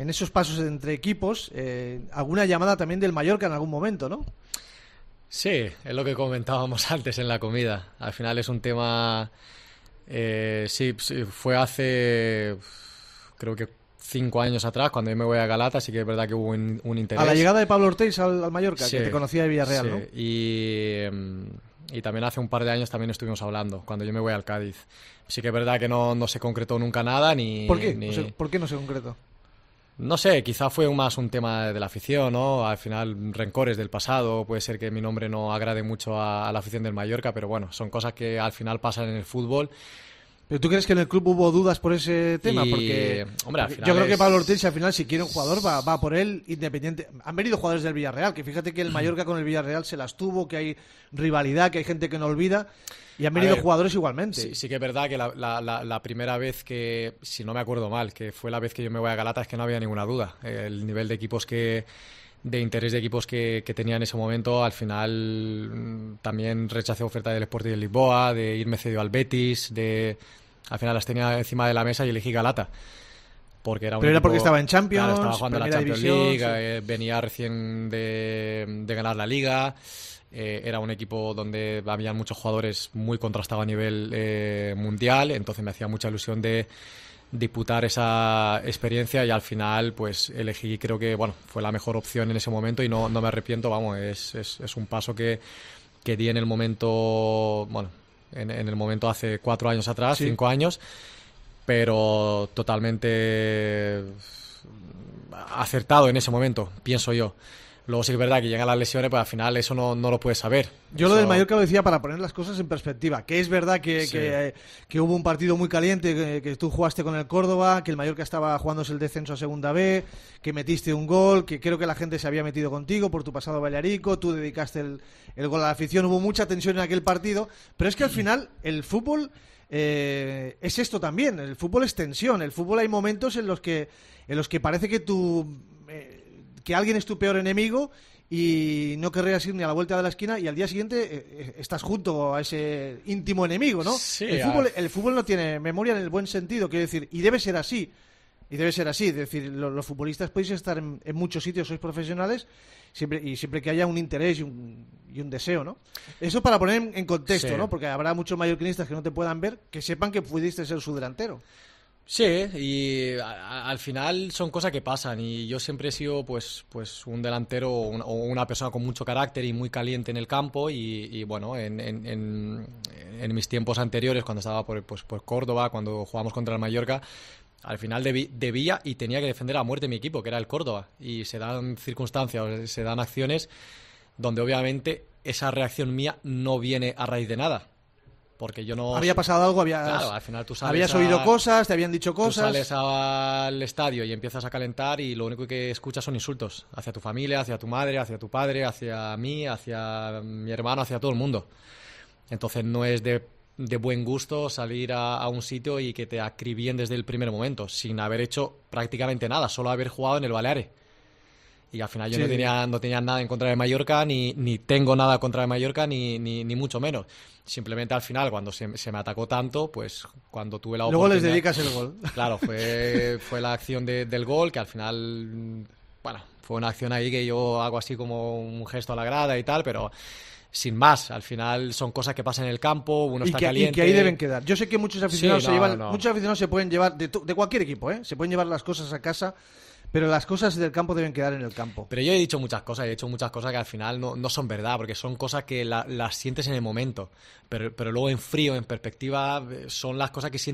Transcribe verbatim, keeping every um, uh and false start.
en esos pasos entre equipos, eh, alguna llamada también del Mallorca en algún momento, ¿no? Sí, es lo que comentábamos antes en la comida. Al final es un tema... Eh, sí, sí, fue hace... creo que cinco años atrás, cuando yo me voy a Galata, sí que es verdad que hubo un, un interés. A la llegada de Pablo Ortiz al, al Mallorca, Sí, que te conocía de Villarreal, sí. ¿no? Y, y también hace un par de años también estuvimos hablando, cuando yo me voy al Cádiz. Sí que es verdad que no, no se concretó nunca nada, ni... ¿Por qué? ni... O sea, ¿por qué no se concretó? No sé, quizá fue más un tema de la afición, ¿no? Al final, rencores del pasado, puede ser que mi nombre no agrade mucho a, a la afición del Mallorca, pero bueno, son cosas que al final pasan en el fútbol. ¿Pero tú crees que en el club hubo dudas por ese tema? Y, porque, hombre, al porque final yo creo es... que Pablo Ortiz, al final, si quiere un jugador, va, va por él, independiente. Han venido jugadores del Villarreal, que fíjate que el Mallorca con el Villarreal se las tuvo, que hay rivalidad, que hay gente que no olvida, y han venido ver, jugadores igualmente. Sí, sí que es verdad que la, la, la, la primera vez que, si no me acuerdo mal, que fue la vez que yo me voy a Galata, es que no había ninguna duda. El nivel de equipos que... de interés de equipos que, que tenía en ese momento, al final también rechacé oferta del Sporting de Lisboa, de irme cedido al Betis, de... Al final las tenía encima de la mesa y elegí Galata. Porque era un Pero era equipo, porque estaba en Champions, claro, estaba jugando la Champions división, League, sí. eh, venía recién de, de ganar la Liga, eh, era un equipo donde había muchos jugadores muy contrastados a nivel eh, mundial, entonces me hacía mucha ilusión de disputar esa experiencia y al final pues elegí, creo que bueno fue la mejor opción en ese momento y no, no me arrepiento, vamos, es, es, es un paso que, que di en el momento, bueno, En, en el momento hace cuatro años atrás, sí. cinco años, pero totalmente acertado en ese momento, pienso yo. Luego sí que es verdad que llegan las lesiones, pues al final eso no, no lo puedes saber. Yo eso... lo del Mallorca lo decía para poner las cosas en perspectiva, que es verdad que, sí. que, que hubo un partido muy caliente, que, que tú jugaste con el Córdoba, que el Mallorca estaba jugándose el descenso a Segunda B, que metiste un gol, que creo que la gente se había metido contigo por tu pasado balearico, tú dedicaste el, el gol a la afición, hubo mucha tensión en aquel partido, pero es que al final el fútbol eh, es esto también, el fútbol es tensión, el fútbol hay momentos en los que, en los que parece que tú... Eh, que alguien es tu peor enemigo y no querrías ir ni a la vuelta de la esquina y al día siguiente eh, estás junto a ese íntimo enemigo, ¿no? Sí, el, fútbol, el fútbol no tiene memoria en el buen sentido, quiero decir, y debe ser así, y debe ser así, es decir, los, los futbolistas podéis estar en, en muchos sitios, sois profesionales, siempre y siempre que haya un interés y un, y un deseo, ¿no? Eso para poner en, en contexto, sí. ¿no? Porque habrá muchos mallorquinistas que no te puedan ver, que sepan que pudiste ser su delantero. Sí, y a, al final son cosas que pasan y yo siempre he sido pues pues un delantero o una, o una persona con mucho carácter y muy caliente en el campo y, y bueno, en, en, en, en mis tiempos anteriores, cuando estaba por, pues, por Córdoba, cuando jugábamos contra el Mallorca, al final debí, debía y tenía que defender a muerte mi equipo, que era el Córdoba, y se dan circunstancias, se dan acciones donde obviamente esa reacción mía no viene a raíz de nada. Porque yo no... Había pasado algo, habías, claro, al final tú sales habías a, oído cosas, te habían dicho cosas. Tú sales al estadio y empiezas a calentar y lo único que escuchas son insultos hacia tu familia, hacia tu madre, hacia tu padre, hacia mí, hacia mi hermano, hacia todo el mundo. Entonces no es de, de buen gusto salir a, a un sitio y que te acribíen desde el primer momento, sin haber hecho prácticamente nada, solo haber jugado en el Baleares. Y al final yo sí. no tenía no tenía nada en contra de Mallorca, ni, ni tengo nada contra de Mallorca, ni, ni, ni mucho menos. Simplemente al final, cuando se, se me atacó tanto, pues cuando tuve la Luego oportunidad... les dedicas el gol. Claro, fue, fue la acción de, del gol, que al final, bueno, fue una acción ahí que yo hago así como un gesto a la grada y tal, pero... sin más, al final son cosas que pasan en el campo, uno y está que, caliente. Y que ahí deben quedar. Yo sé que muchos aficionados sí, se no, llevan, no. muchos aficionados se pueden llevar, de, de cualquier equipo, ¿eh? se pueden llevar las cosas a casa, pero las cosas del campo deben quedar en el campo. Pero yo he dicho muchas cosas, he dicho muchas cosas que al final no, no son verdad, porque son cosas que la, las sientes en el momento, pero, pero luego en frío, en perspectiva, son las cosas que sientes